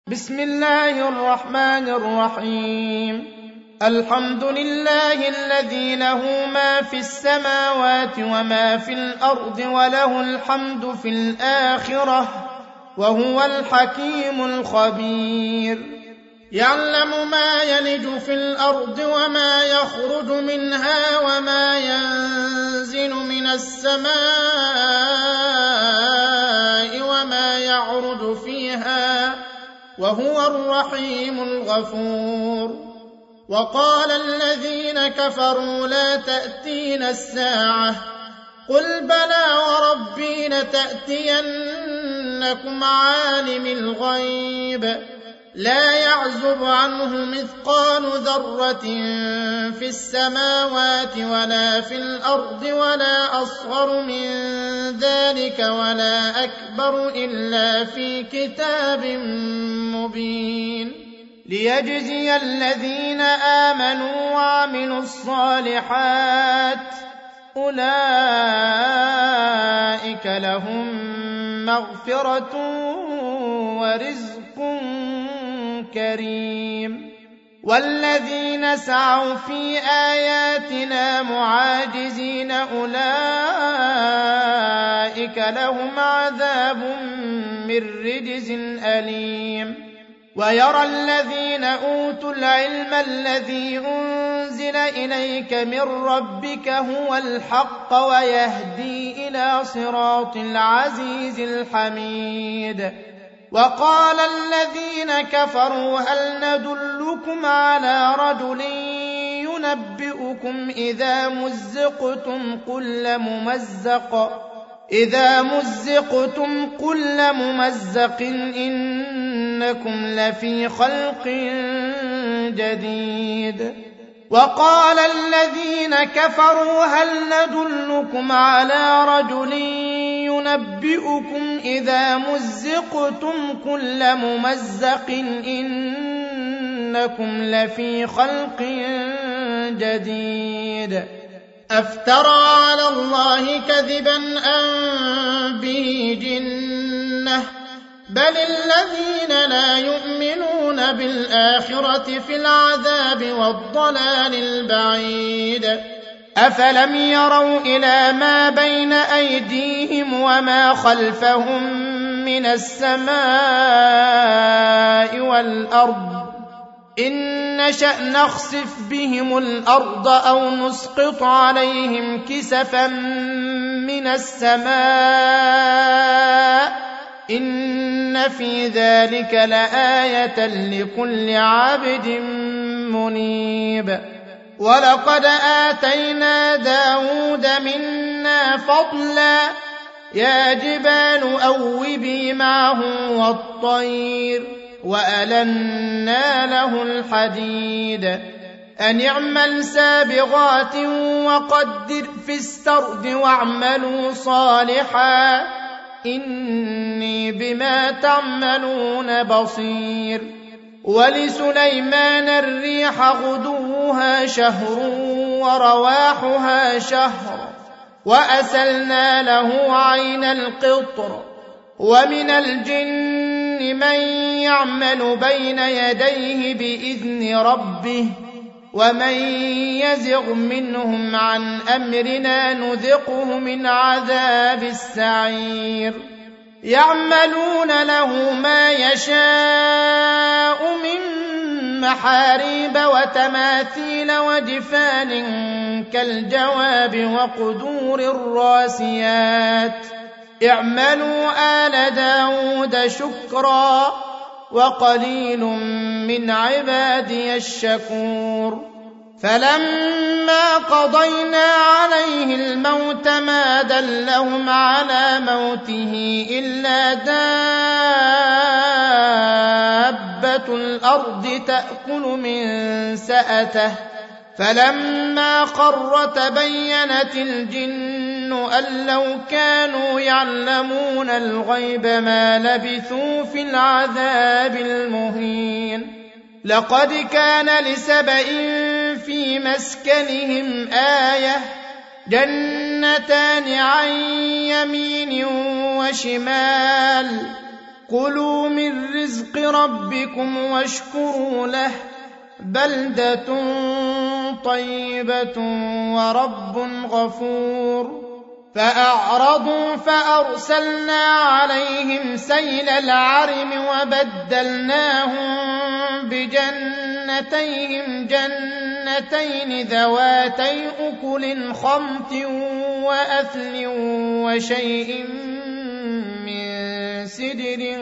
بسم الله الرحمن الرحيم. الحمد لله الذي له ما في السماوات وما في الأرض وله الحمد في الآخرة وهو الحكيم الخبير. يعلم ما يلج في الأرض وما يخرج منها وما ينزل من السماء وما يعرج فيها وهو الرحيم الغفور. وقال الذين كفروا لا تأتينا الساعة قل بلى وربي لتأتينكم عالم الغيب لا يعزب عنه مثقال ذرة في السماوات ولا في الأرض ولا أصغر من ذلك ولا أكبر إلا في كتاب مبين ليجزي الذين آمنوا وعملوا الصالحات أولئك لهم مغفرة ورزق كريم. والذين سعوا في آياتنا معاجزين أولئك لهم عذاب من رجز أليم. ويرى الذين أوتوا العلم الذي أنزل إليك من ربك هو الحق ويهدي إلى صراط العزيز الحميد. وقال الذين كفروا هل ندلكم على رجل ينبئكم إذا مزقتم كل ممزق إنكم لفي خلق جديد. وقال الذين كفروا هل ندلكم على رجل ينبئكم إذا مزقتم كل ممزق إنكم لفي خلق جديد. أفترى على الله كذبا أم به جنة بل الذين لا يؤمنون بالآخرة في العذاب والضلال البعيد. أفلم يروا إلى ما بين أيديهم وما خلفهم من السماء والأرض إن نشأ نخسف بهم الأرض أو نسقط عليهم كسفا من السماء إن في ذلك لآية لكل عبد منيب. ولقد آتينا داود منا فضلا يا جبال أوبي معه والطير وألنا له الحديد أن اعمل سابغات وقدر في السرد واعملوا صالحا إني بما تعملون بصير. ولسليمان الريح غدوها شهر ورواحها شهر وأسلنا له عين القطر. ومن الجن من يعمل بين يديه بإذن ربه ومن يزغ منهم عن أمرنا نذقه من عذاب السعير. يعملون له ما يشاء من محاريب وتماثيل وجفان كالجواب وقدور الراسيات اعملوا آل داود شكرا وقليل من عبادي الشكور. فلما قضينا عليه الموت ما دلهم على موته إلا دابة الأرض تأكل من سأته فلما قر تبينت الجن أن لو كانوا يعلمون الغيب ما لبثوا في العذاب المهين. لقد كان لسبإ في مسكنهم آية جنتان عن يمين وشمال كلوا من رزق ربكم واشكروا له بلدة طيبة ورب غفور فأعرضوا فأرسلنا عليهم سيل العرم وبدلناهم بجنتيهم جنتين ذواتي أكل خمط وأثل وشيء من سدر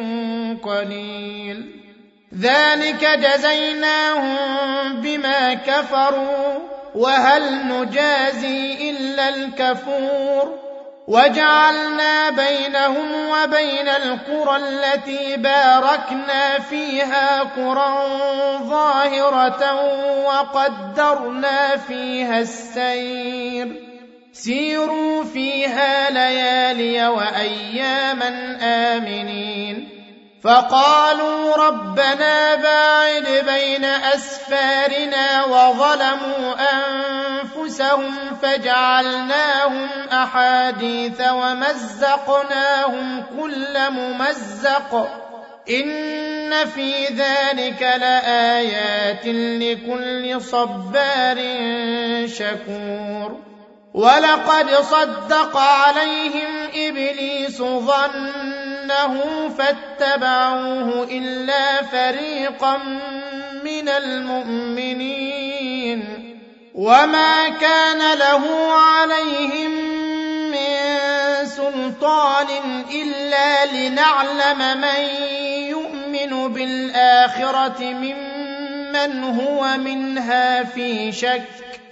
قليل ذلك جزيناهم بما كفروا وهل نجازي إلا الكفور وجعلنا بينهم وبين القرى التي باركنا فيها قرى ظاهرة وقدرنا فيها السير سيروا فيها ليالي وأياما آمنين فقالوا ربنا باعد بين أسفارنا وظلموا أنفسهم فجعلناهم أحاديث ومزقناهم كل ممزق إن في ذلك لآيات لكل صبار شكور ولقد صدق عليهم إبليس ظنه فاتبعوه إلا فريقا من المؤمنين وما كان له عليهم من سلطان إلا لنعلم من يؤمن بالآخرة ممن هو منها في شك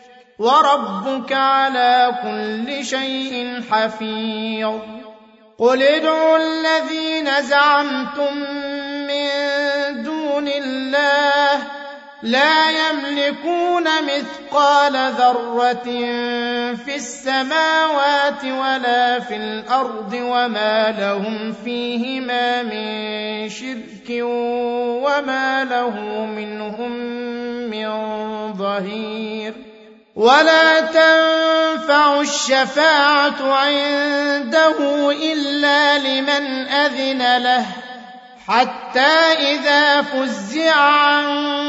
وربك على كل شيء حفيظ قل ادعوا الذين زعمتم من دون الله لا يملكون مثقال ذرة في السماوات ولا في الأرض وما لهم فيهما من شرك وما له منهم من ظهير ولا تنفع الشفاعة عنده إلا لمن أذن له حتى إذا فزع عن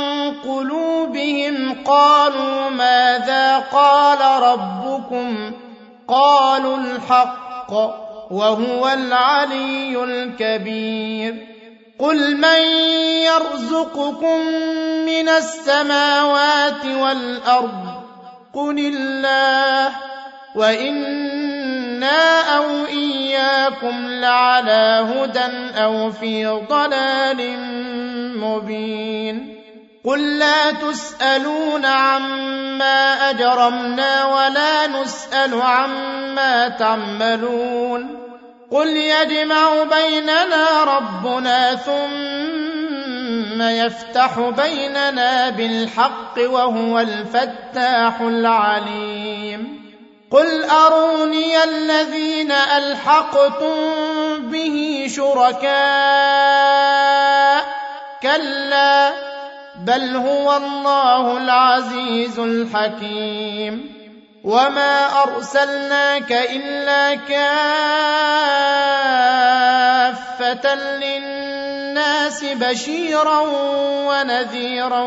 قلوبهم قالوا ماذا قال ربكم قالوا الحق وهو العلي الكبير قل من يرزقكم من السماوات والأرض قل الله وإنا أو إياكم لعلى هدى أو في ضلال مبين قل لا تسألون عما أجرمنا ولا نسأل عما تعملون قل يجمع بيننا ربنا ثم يفتح بيننا بالحق وهو الفتاح العليم قل أروني الذين ألحقتم به شركاء كلا بل هو الله العزيز الحكيم وما أرسلناك إلا كافة للناس بشيرا ونذيرا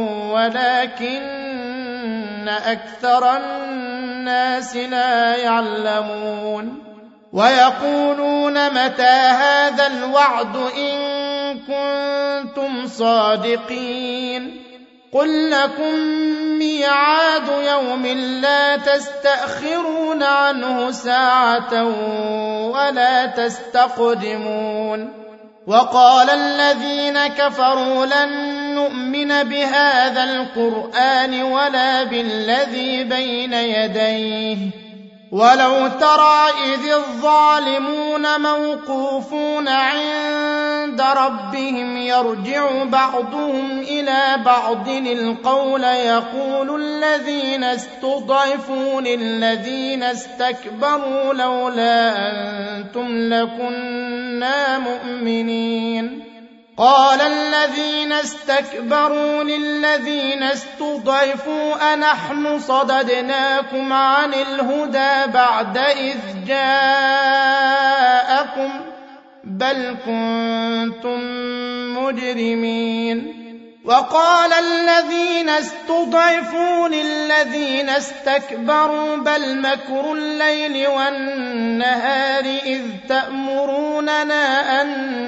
ولكن أكثر الناس لا يعلمون ويقولون متى هذا الوعد إن كنتم صادقين قل لكم ميعاد يوم لا تستأخرون عنه ساعة ولا تستقدمون وقال الذين كفروا لن نؤمن بهذا القرآن ولا بالذي بين يديه ولو ترى إذ الظالمون موقوفون عند ربهم يرجع بعضهم إلى بعض القول يقول الذين استضعفوا للذين استكبروا لولا أنتم لكنا مؤمنين قال الذين استكبروا للذين استضعفوا أنحن صددناكم عن الهدى بعد إذ جاءكم بل كنتم مجرمين. وقال الذين استضعفوا للذين استكبروا بل مكر الليل والنهار إذ تأمروننا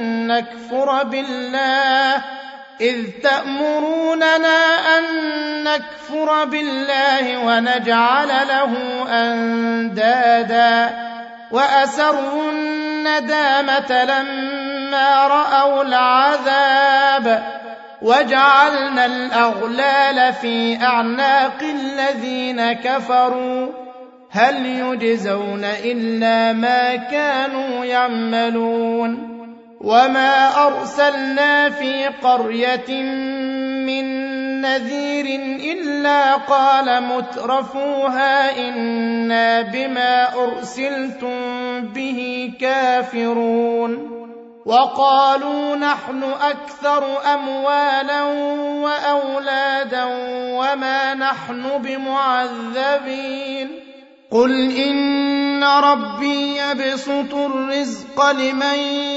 أن نكفر بالله ونجعل له أندادا وأسروا الندامة لما رأوا العذاب وجعلنا الأغلال في أعناق الذين كفروا هل يجزون إلا ما كانوا يعملون. وما أرسلنا في قرية من نذير إلا قال مترفوها إنا بما أرسلتم به كافرون وقالوا نحن أكثر أموالا وأولادا وما نحن بمعذبين. قل إن ربي يبسط الرزق لمن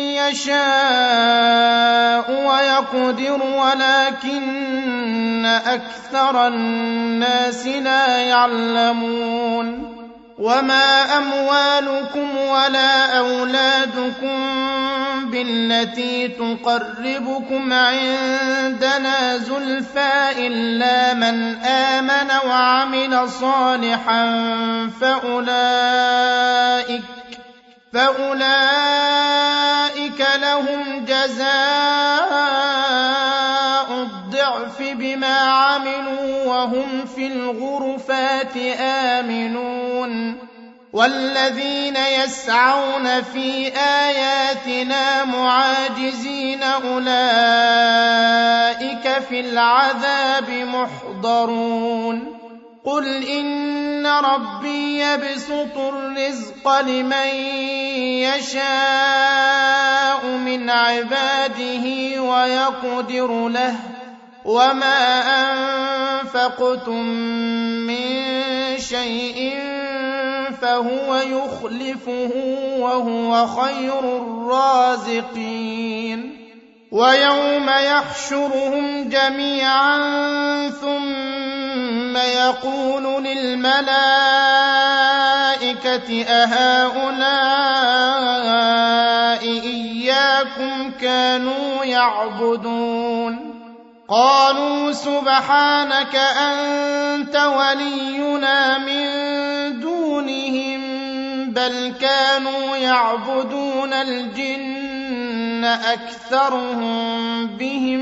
يشاء ويقدر ولكن أكثر الناس لا يعلمون. وما أموالكم ولا أولادكم بالتي تقربكم عندنا زلفى إلا من آمن وعمل صالحا فأولئك لهم جزاء الضعف بما عملوا وهم في الغرفات آمنون. والذين يسعون في آياتنا معاجزين أولئك في العذاب محضرون. قل إن ربي يبسط الرزق لمن يشاء من عباده ويقدر له وما أنفقتم من شيء فهو يخلفه وهو خير الرازقين. ويوم يحشرهم جميعا ثم يقول للملائكة أهؤلاء إياكم كانوا يعبدون قالوا سبحانك أنت ولينا من دونهم بل كانوا يعبدون الجن أكثرهم بهم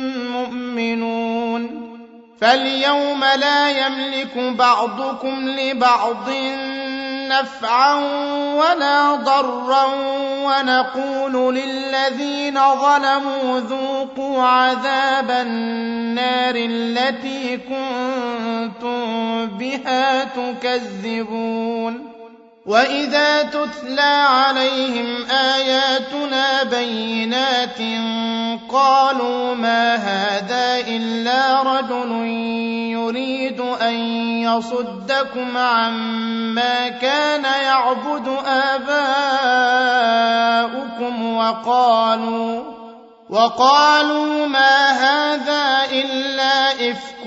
مؤمنون. فاليوم لا يملك بعضكم لبعض نفعا ولا ضرا ونقول للذين ظلموا ذوقوا عذاب النار التي كنتم بها تكذبون. وإذا تتلى عليهم آياتنا بينات قالوا ما هذا إلا رجل يريد أن يصدكم عما كان يعبد آباؤكم وقالوا ما هذا إلا إفك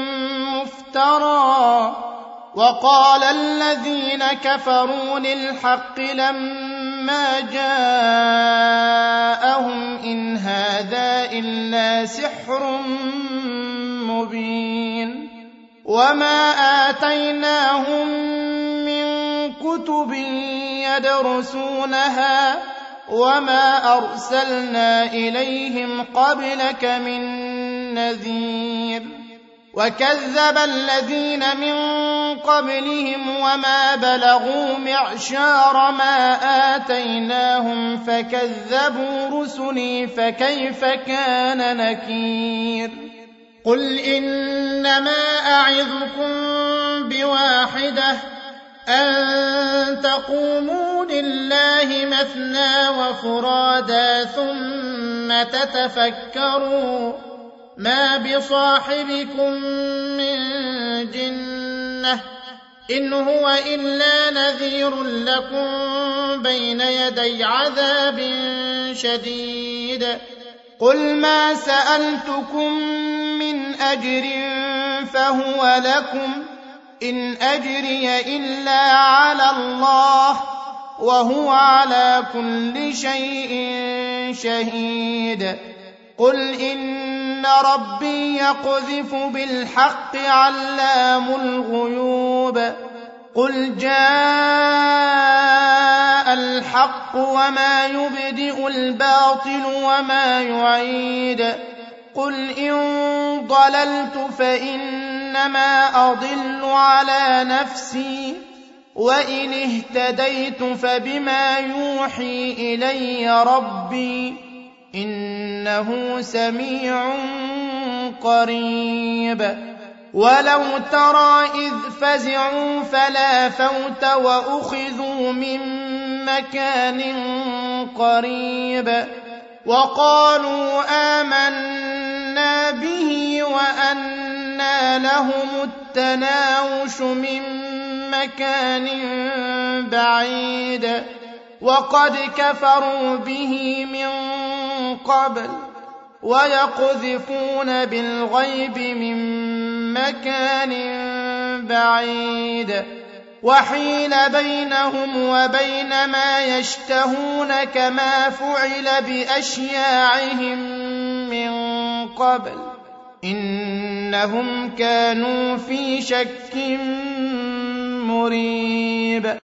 مفترى. وقال الذين كفروا للحق لما جاءهم إن هذا إلا سحر مبين. وما آتيناهم من كتب يدرسونها وما أرسلنا إليهم قبلك من نذير. وكذب الذين من قبلهم وما بلغوا معشار ما آتيناهم فكذبوا رسلي فكيف كان نكير. قل إنما أعظكم بواحدة أن تقوموا لله مثنى وفرادا ثم تتفكروا ما بصاحبكم من جنة إن هو إلا نذير لكم بين يدي عذاب شديد قل ما سألتكم من أجر فهو لكم إن أجري إلا على الله وهو على كل شيء شهيد قل إن ربي يقذف بالحق علام الغيوب قل جاء الحق وما يبدئ الباطل وما يعيد قل إن ضللت فإنما أضل على نفسي وإن اهتديت فبما يوحي إلي ربي إنه سميع قريب ولو ترى إذ فزعوا فلا فوت وأخذوا من مكان قريب وقالوا آمنا به وأنى لهم التناوش من مكان بعيد وقد كفروا به من قبل ويقذفون بالغيب من مكان بعيد وحيل بينهم وبين ما يشتهون كما فعل بأشياعهم من قبل إنهم كانوا في شك مريب